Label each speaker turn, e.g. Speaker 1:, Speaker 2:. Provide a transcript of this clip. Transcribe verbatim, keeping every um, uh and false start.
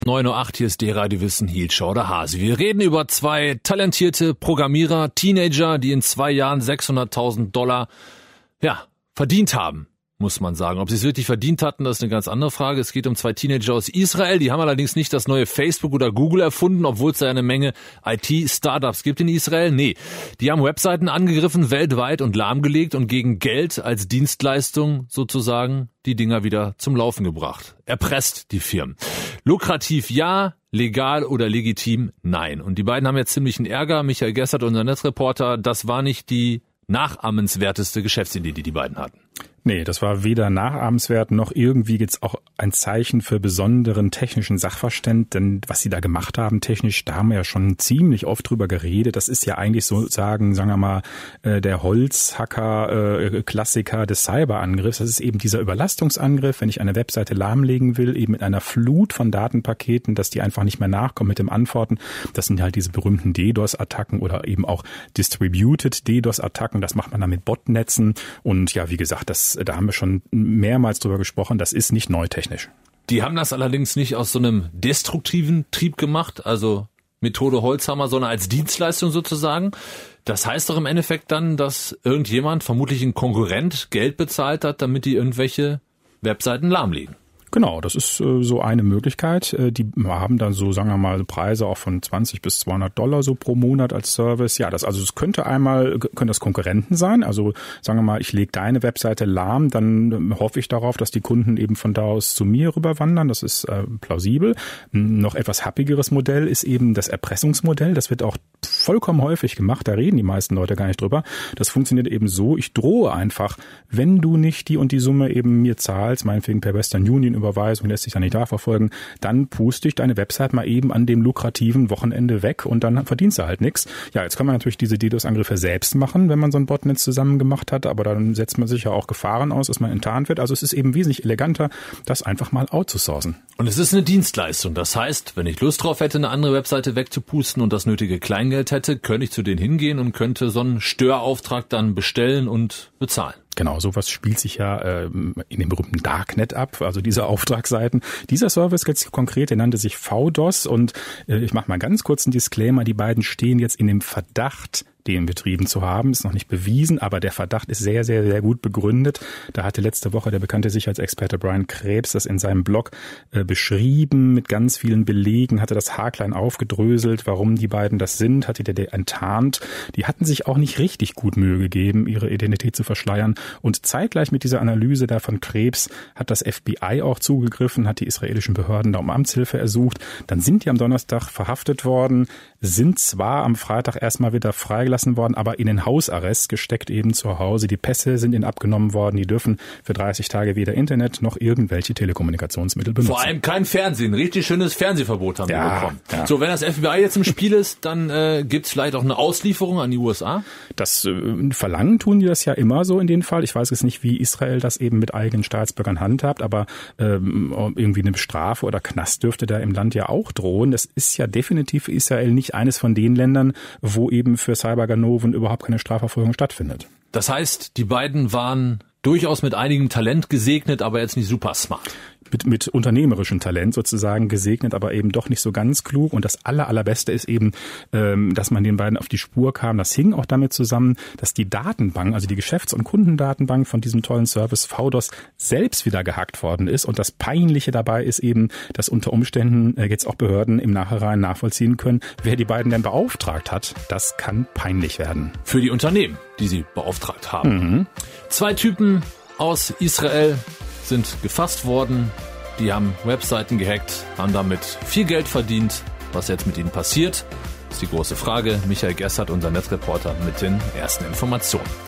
Speaker 1: neun Uhr acht, hier ist der Radiowissen Hielscher oder Hase. Wir reden über zwei talentierte Programmierer, Teenager, die in zwei Jahren sechshunderttausend Dollar, ja, verdient haben, muss man sagen. Ob sie es wirklich verdient hatten, das ist eine ganz andere Frage. Es geht um zwei Teenager aus Israel. Die haben allerdings nicht das neue Facebook oder Google erfunden, obwohl es da eine Menge I T-Startups gibt in Israel. Nee, die haben Webseiten angegriffen, weltweit und lahmgelegt und gegen Geld als Dienstleistung sozusagen die Dinger wieder zum Laufen gebracht. Erpresst die Firmen. Lukrativ ja, legal oder legitim nein. Und die beiden haben jetzt ziemlichen Ärger. Michael Gessert, unser Netzreporter, das war nicht die nachahmenswerteste Geschäftsidee, die die beiden hatten.
Speaker 2: Nee, das war weder nachahmenswert noch irgendwie jetzt auch ein Zeichen für besonderen technischen Sachverstand, denn was sie da gemacht haben technisch, da haben wir ja schon ziemlich oft drüber geredet. Das ist ja eigentlich sozusagen, sagen wir mal, der Holzhacker-Klassiker des Cyberangriffs. Das ist eben dieser Überlastungsangriff, wenn ich eine Webseite lahmlegen will, eben mit einer Flut von Datenpaketen, dass die einfach nicht mehr nachkommen mit dem Antworten. Das sind halt diese berühmten DDoS-Attacken oder eben auch Distributed DDoS-Attacken. Das macht man dann mit Botnetzen und ja, wie gesagt, das da haben wir schon mehrmals drüber gesprochen, das ist nicht neu technisch.
Speaker 1: Die haben das allerdings nicht aus so einem destruktiven Trieb gemacht, also Methode Holzhammer, sondern als Dienstleistung sozusagen. Das heißt doch im Endeffekt dann, dass irgendjemand, vermutlich ein Konkurrent, Geld bezahlt hat, damit die irgendwelche Webseiten lahmlegen.
Speaker 2: Genau, das ist äh, so eine Möglichkeit. Äh, die haben dann so, sagen wir mal, Preise auch von zwanzig bis zweihundert Dollar so pro Monat als Service. Ja, das also es könnte einmal, können das Konkurrenten sein. Also sagen wir mal, ich lege deine Webseite lahm, dann äh, hoffe ich darauf, dass die Kunden eben von da aus zu mir rüberwandern. Das ist äh, plausibel. Noch etwas happigeres Modell ist eben das Erpressungsmodell. Das wird auch vollkommen häufig gemacht. Da reden die meisten Leute gar nicht drüber. Das funktioniert eben so, ich drohe einfach, wenn du nicht die und die Summe eben mir zahlst, meinetwegen per Western Union Überweisung lässt sich ja nicht nachverfolgen, dann puste ich deine Website mal eben an dem lukrativen Wochenende weg und dann verdienst du halt nichts. Ja, jetzt kann man natürlich diese DDoS-Angriffe selbst machen, wenn man so ein Botnetz zusammen gemacht hat, aber dann setzt man sich ja auch Gefahren aus, dass man enttarnt wird. Also es ist eben wesentlich eleganter, das einfach mal outzusourcen.
Speaker 1: Und es ist eine Dienstleistung. Das heißt, wenn ich Lust drauf hätte, eine andere Webseite wegzupusten und das nötige Kleingeld hätte, könnte ich zu denen hingehen und könnte so einen Störauftrag dann bestellen und bezahlen.
Speaker 2: Genau, sowas spielt sich ja äh, in dem berühmten Darknet ab, also diese Auftragsseiten. Dieser Service ganz konkret, der nannte sich V D O S und äh, ich mache mal ganz kurz einen Disclaimer, die beiden stehen jetzt in dem Verdacht, den betrieben zu haben, ist noch nicht bewiesen, aber der Verdacht ist sehr, sehr, sehr gut begründet. Da hatte letzte Woche der bekannte Sicherheitsexperte Brian Krebs das in seinem Blog äh, beschrieben, mit ganz vielen Belegen, hatte das haarklein aufgedröselt, warum die beiden das sind, hatte der enttarnt. Die hatten sich auch nicht richtig gut Mühe gegeben, ihre Identität zu verschleiern. Und zeitgleich mit dieser Analyse da von Krebs hat das F B I auch zugegriffen, hat die israelischen Behörden da um Amtshilfe ersucht. Dann sind die am Donnerstag verhaftet worden, sind zwar am Freitag erstmal wieder freigelassen worden, aber in den Hausarrest gesteckt eben zu Hause. Die Pässe sind ihnen abgenommen worden. Die dürfen für dreißig Tage weder Internet noch irgendwelche Telekommunikationsmittel benutzen.
Speaker 1: Vor allem kein Fernsehen. Richtig schönes Fernsehverbot haben
Speaker 2: ja,
Speaker 1: wir bekommen.
Speaker 2: Ja.
Speaker 1: So, wenn das F B I jetzt im Spiel ist, dann äh, gibt es vielleicht auch eine Auslieferung an die U S A?
Speaker 2: Das äh, verlangen tun die das ja immer so in dem Fall. Ich weiß jetzt nicht, wie Israel das eben mit eigenen Staatsbürgern handhabt, aber ähm, irgendwie eine Strafe oder Knast dürfte da im Land ja auch drohen. Das ist ja definitiv für Israel nicht eines von den Ländern, wo eben für Cyberganoven überhaupt keine Strafverfolgung stattfindet.
Speaker 1: Das heißt, die beiden waren durchaus mit einigem Talent gesegnet, aber jetzt nicht super smart.
Speaker 2: Mit, mit unternehmerischem Talent sozusagen gesegnet, aber eben doch nicht so ganz klug. Und das aller, allerbeste ist eben, ähm, dass man den beiden auf die Spur kam. Das hing auch damit zusammen, dass die Datenbank, also die Geschäfts- und Kundendatenbank von diesem tollen Service V D O S selbst wieder gehackt worden ist. Und das Peinliche dabei ist eben, dass unter Umständen äh, jetzt auch Behörden im Nachhinein nachvollziehen können, wer die beiden denn beauftragt hat. Das kann peinlich werden.
Speaker 1: Für die Unternehmen, die sie beauftragt haben.
Speaker 2: Mhm.
Speaker 1: Zwei Typen aus Israel sind gefasst worden, die haben Webseiten gehackt, haben damit viel Geld verdient. Was jetzt mit ihnen passiert, ist die große Frage. Michael Gessert, unser Netzreporter, mit den ersten Informationen.